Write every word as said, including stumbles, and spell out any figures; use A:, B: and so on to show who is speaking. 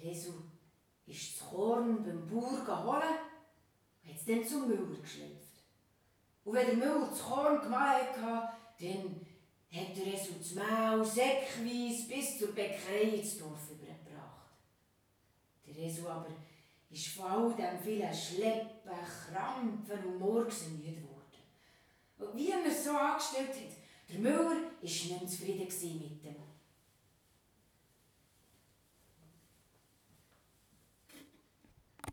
A: Esel ist das Korn beim Bauer holen und hat es dann zum Müller geschleppt. Und wenn der Müller das Korn gemacht hatte, dann hat der Esel das Mehl säckweise bis zur Bäckerei ins Dorf übergebracht. Der Esel aber ist von all dem vielen Schleppen, Krampfen und Murksen müde geworden. Und wie er es so angestellt hat, der Müller war nicht mehr zufrieden mit dem.